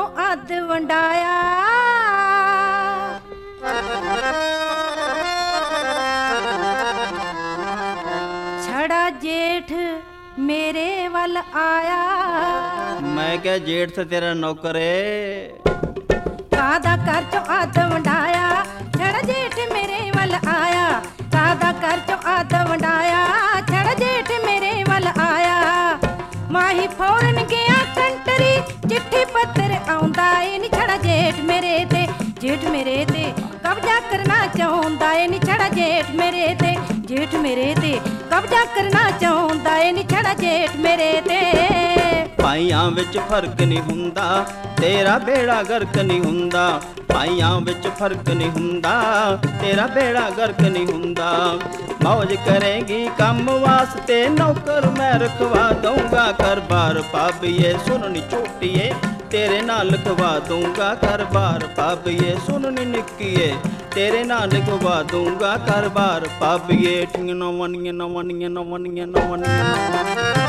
ਅੱਧ ਵੰਡਾਇਆ। ਛੜਾ ਜੇਠ ਮੇਰੇ ਵੱਲ ਆਇਆ। ਮੈਂ ਕਿਹਾ ਜੇਠ ਤੇ ਤੇਰਾ ਨੌਕਰ ਏ। ਕਾਦਾ ਘਰ ਚੋਂ ਅੱਧ ਵੰਡਾਇਆ, ਛੜਾ ਜੇਠ ਮੇਰੇ ਵੱਲ ਆਇਆ। ਕਾਦਾ ਘਰ ਚੋਂ ਅੱਧ ਵੰਡਾਇਆ, ਛੜਾ ਜੇਠ ਮੇਰੇ ਵੱਲ ਆਇਆ। ਮਾਹੀ ਫੌਰਨ ਗਿਆ ਕੰਟਰੀ, ਚਿੱਠੀ ਪੱਤਰ ਆਉਂਦਾ ਏ ਨੀ ਛੜਾ ਜੇਠ ਮੇਰੇ ਤੇ। ਜੇਠ ਮੇਰੇ ਤੇ ਕਬਜ਼ਾ ਕਰਨਾ ਚਾਹੁੰਦਾ ਏ ਨੀ ਛੜਾ ਜੇਠ ਮੇਰੇ ਤੇ। ਜੇਠ ਮੇਰੇ ਤੇ ਕਬਜ਼ਾ ਕਰਨਾ ਚਾਹੁੰਦਾ ਏ ਨੀ ਛੜਾ ਜੇਠ ਮੇਰੇ ਤੇ। ਭਾਈਆਂ ਵਿੱਚ ਫਰਕ ਨਹੀਂ ਹੁੰਦਾ, ਤੇਰਾ ਬੇੜਾ ਗਰਕ ਨਹੀਂ ਹੁੰਦਾ। ਭਾਈਆਂ ਵਿੱਚ ਫਰਕ ਨਹੀਂ ਹੁੰਦਾ, ਤੇਰਾ ਬੇੜਾ ਗਰਕ ਨਹੀਂ ਹੁੰਦਾ। ਮੌਜ ਕਰੇਗੀ ਕੰਮ ਵਾਸਤੇ ਨੌਕਰ ਮੈਂ ਰਖਵਾ ਦਊਂਗਾ। ਘਰ-ਬਾਰ ਭਾਬੀਏ ਸੁਣਨੀ ਛੋਟੀਏ, ਤੇਰੇ ਨਾਲ ਲਿਖਵਾ ਦੂੰਗਾ। ਘਰ-ਬਾਰ ਭਾਬੀਏ ਸੁਣਨੀ ਨਿੱਕੀਏ, ਤੇਰੇ ਨਾਲ ਲਿਖਵਾ ਦੂੰਗਾ। ਘਰ-ਬਾਰ ਭਾਬੀਏ ਠਿੰਗ ਨਾ ਵਨੀਆਂ ਨਾ ਵਨੀਆਂ ਨਾ ਵਨੀਆਂ ਨਾ ਵਨੀਆਂ।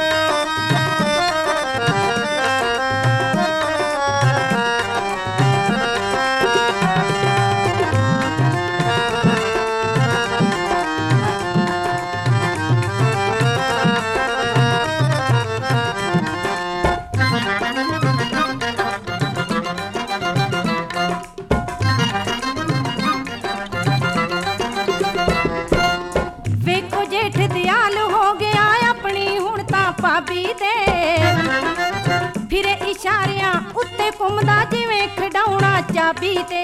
ਭਾਬੀ ਤੇ ਫਿਰੇ ਇਸ਼ਾਰਿਆਂ ਉੱਤੇ ਘੁੰਮਦਾ ਜਿਵੇਂ ਖਿਡਾਉਣਾ ਚਾਬੀ ਤੇ।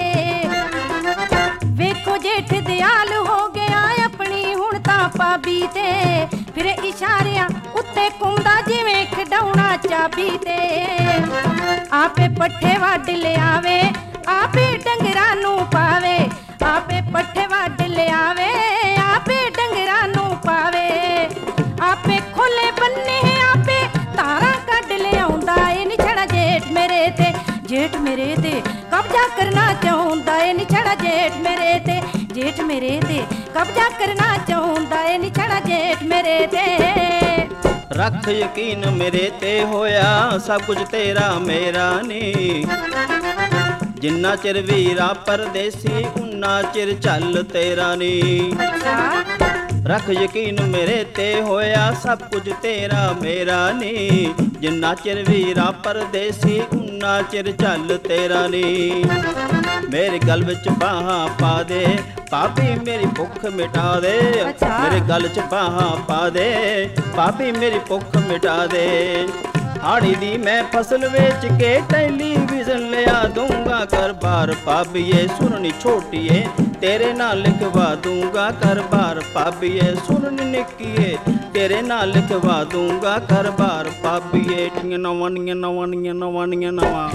ਵੇਖੋ ਜੇਠ ਦਿਆਲ ਹੋ ਗਿਆ ਆਪਣੀ ਹੁਣ ਤਾਂ ਭਾਬੀ ਤੇ। ਫਿਰੇ ਇਸ਼ਾਰਿਆਂ ਉੱਤੇ ਘੁੰਮਦਾ ਜਿਵੇਂ ਖਿਡਾਉਣਾ ਚਾਬੀ ਤੇ। ਆਪੇ ਪੱਠੇ ਵੱਢ ਲਿਆਵੇ, ਆਪੇ ਡੰਗਰਾਂ ਨੂੰ ਪਾਵੇ। ਆਪੇ ਪੱਠੇ ਵੱਢ ਲਿਆਵੇ, ਆਪੇ ਡੰਗਰਾਂ ਨੂੰ ਪਾਵੇ। ਆਪੇ ਖੋਲੇ ਬੰਨੇ ਆਪੇ ਤਾਰਾਂ ਕੱਢ ਲਿਆਉਂਦਾ ਏ ਨੀ ਛੜਾ ਜੇਠ ਮੇਰੇ ਤੇ। ਜੇਠ ਮੇਰੇ ਤੇ ਕਬਜ਼ਾ ਕਰਨਾ ਚਾਹੁੰਦਾ ਏ ਨੀ ਛੜਾ ਜੇਠ ਮੇਰੇ ਤੇ। ਜੇਠ ਮੇਰੇ ਤੇ ਕਬਜ਼ਾ ਕਰਨਾ ਚਾਹੁੰਦਾ ਏ ਨੀ ਛੜਾ ਜੇਠ ਮੇਰੇ ਤੇ। ਰੱਖ ਯਕੀਨ ਮੇਰੇ ਤੇ ਹੋਇਆ ਸਭ ਕੁਝ ਤੇਰਾ ਮੇਰਾ ਨੀ। ਜਿੰਨਾ ਚਿਰ ਵੀਰਾ ਪਰਦੇਸੀ ਉਨਾ ਚਿਰ ਚੱਲ ਤੇਰਾ ਨੀ। ਰੱਖ ਯਕੀਨ ਮੇਰੇ ਤੇ ਹੋਇਆ ਸਭ ਕੁਝ ਤੇਰਾ ਮੇਰਾ ਨੀ। ਜਿੰਨਾ ਚਿਰ ਵੀਰਾ ਪਰਦੇਸੀ ਉਨਾ ਚਿਰ ਚੱਲ ਤੇਰਾ ਨੀ। ਮੇਰੇ ਗਲ ਵਿੱਚ ਬਾਹਾਂ ਪਾ ਦੇ ਭਾਬੀ ਮੇਰੀ ਭੁੱਖ ਮਿਟਾ ਦੇ। ਮੇਰੇ ਗਲ 'ਚ ਬਾਹਾਂ ਪਾ ਦੇ ਭਾਬੀ ਮੇਰੀ ਭੁੱਖ ਮਿਟਾ ਦੇ। ਹਾੜੀ ਦੀ ਮੈਂ ਫਸਲ ਵੇਚ ਕੇ ਟੈਲੀਵਿਜ਼ਨ ਲਿਆ ਦੂੰਗਾ। ਘਰ-ਬਾਰ ਭਾਬੀਏ ਸੁਣਨੀ ਛੋਟੀਏ, ਤੇਰੇ ਨਾਲ ਲਿਖਵਾ ਦੂੰਗਾ। ਘਰ-ਬਾਰ ਭਾਬੀਏ ਸੁਣਨੀ ਨਿੱਕੀਏ, ਤੇਰੇ ਨਾਲ ਲਿਖਵਾ ਦੂੰਗਾ। ਘਰ-ਬਾਰ ਭਾਬੀਏ ਠੀਆਂ ਨਾ ਵਨੀਆਂ ਨਾ ਵਨੀਆਂ ਨਾ ਵਨੀਆਂ ਨਵਾਂ।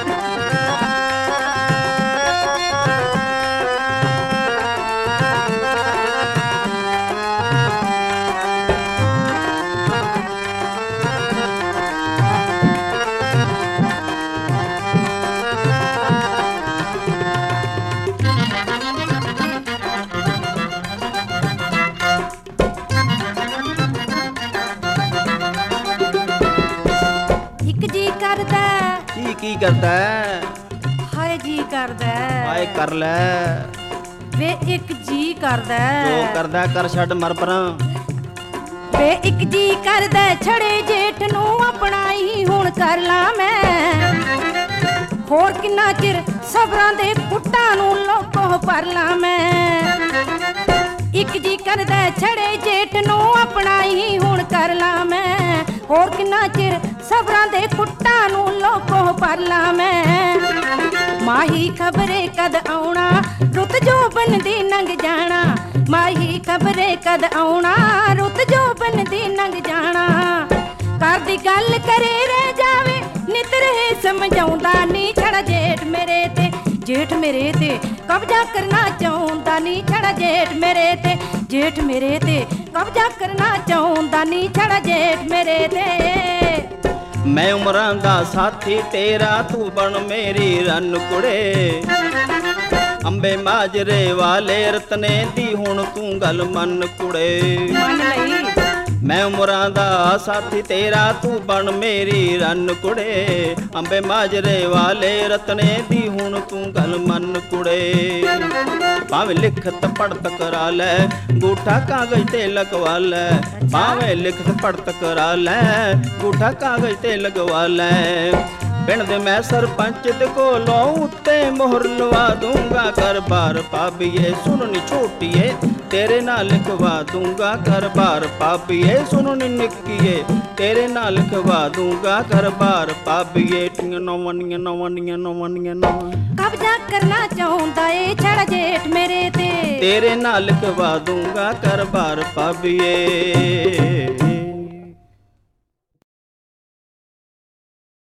ਕੀ ਕਰਦਾ ਹਾਏ ਜੀ ਕਰਦਾ ਹਾਏ ਕਰ ਲੈ ਵੇ ਇੱਕ ਜੀ ਕਰਦਾ ਜੋ ਕਰਦਾ ਕਰ ਛੱਡ ਮਰ ਪਰਾਂ ਵੇ ਇੱਕ ਜੀ ਕਰਦਾ ਛੜੇ ਜੇਠ ਨੂੰ ਆਪਣਾ ਹੀ ਹੁਣ ਕਰ ਲਾ ਮੈਂ ਹੋਰ ਕਿੰਨਾ ਚਿਰ ਸਬਰਾਂ ਦੇ ਪੁੱਟਾਂ ਨੂੰ ਲੋਕੋ ਪਰ ਲਾ ਮੈਂ ਇੱਕ ਜੀ ਕਰਦਾ ਛੜੇ ਜੇਠ ਨੂੰ ਆਪਣਾ ਹੀ ਹੁਣ ਕਰ ਲਾ ਮੈਂ ਹੋਰ ਕਿੰਨਾ ਚਿਰ ਸਬਰਾਂ ਦੇ ਪੁੱਟਾਂ ਨੂੰ ਲੋਕੋ ਪਰ ਲਾ ਮੈਂ ਮਾਹੀ ਖਬਰੇ ਕਦ ਆਉਣਾ ਰੁੱਤ ਜੋਬਨ ਦੀ ਲੰਘ ਜਾਣਾ ਮਾਹੀ ਖਬਰੇ ਕਦ ਆਉਣਾ ਰੁੱਤ ਜੋਬਨ ਦੀ ਲੰਘ ਜਾਣਾ ਘਰ ਦੀ ਗੱਲ ਕਰੇ ਰਹਿ ਜਾਵੇ ਨਿਤ ਰਹੇ ਸਮਝਾਉਂਦਾ ਨੀ ਛੜਾ ਜੇਠ ਮੇਰੇ ਤੇ ਜੇਠ ਮੇਰੇ ਤੇ ਕਬਜ਼ਾ ਕਰਨਾ ਚਾਹੁੰਦਾ ਨੀ ਛੜਾ ਜੇਠ ਮੇਰੇ ਤੇ ਜੇਠ ਮੇਰੇ ਤੇ ਕਬਜ਼ਾ ਕਰਨਾ ਚਾਹੁੰਦਾ ਨੀ ਛੜਾ ਜੇਠ ਮੇਰੇ ਤੇ ਮੈਂ ਉਮਰਾਂ ਦਾ ਸਾਥੀ ਤੇਰਾ ਤੂੰ ਬਣ ਮੇਰੀ ਰਨ ਕੁੜੇ ਅੰਬੇ ਮਾਜਰੇ ਵਾਲੇ ਰਤਨੇ ਦੀ ਹੁਣ ਤੂੰ ਗੱਲ ਮੰਨ ਕੁੜੇ ਮੈਂ ਉਮਰਾਂ ਦਾ ਸਾਥੀ ਤੇਰਾ, ਤੂੰ ਬਣ ਮੇਰੀ ਰੰਨ ਕੁੜੇ। ਅੰਬੇ ਮਾਜਰੇ ਵਾਲੇ ਰਤਨੇ ਦੀ ਹੁਣ ਤੂੰ ਗੱਲ ਮੰਨ ਕੁੜੇ। ਭਾਵੇਂ ਲਿਖਤ ਪੜਤ ਕਰਾ ਲੈ, ਗੂਠਾ ਕਾਗਜ਼ ਤੇ ਲਗਵਾ ਲੈ। ਭਾਵੇਂ ਲਿਖਤ ਪੜਤ ਕਰਾ ਲੈ, ਗੂਠਾ ਕਾਗਜ਼ ਤੇ ਲਗਵਾ ਲੈ। ਪਿੰਡ ਦੇ ਮੈਂ ਸਰਪੰਚ ਦੇ ਕੋਲੋਂ ਉੱਤੇ ਮੋਹਰ ਲਵਾ ਦੂੰਗਾ। ਕਰ ਬਾਰ ਪਾਬੀਏ ਸੁਣ ਨੀ ਛੋਟੀਏ, ਤੇਰੇ ਨਾਲ ਲਿਖਵਾ ਦੂੰਗਾ। ਕਰ ਬਾਰ ਪਾਬੀਏ ਸੁਣ ਨੀ ਨਿੱਕੀਏ, ਤੇਰੇ ਨਾਲ ਲਿਖਵਾ ਦੂੰਗਾ। ਕਰ ਬਾਰ ਪਾਬੀਏ ਟੀਆਂ ਨਵਨੀਆਂ ਨਵਨੀਆਂ ਨਵਨੀਆਂ ਨਵਾਂ। ਕਬਜ਼ਾ ਕਰਨਾ ਚਾਹੁੰਦਾ ਏ ਛੜ ਜੇਠ ਮੇਰੇ ਤੇ, ਤੇਰੇ ਨਾਲ ਲਿਖਵਾ ਦੂੰਗਾ। ਕਰ ਬਾਰ ਪਾਬੀਏ।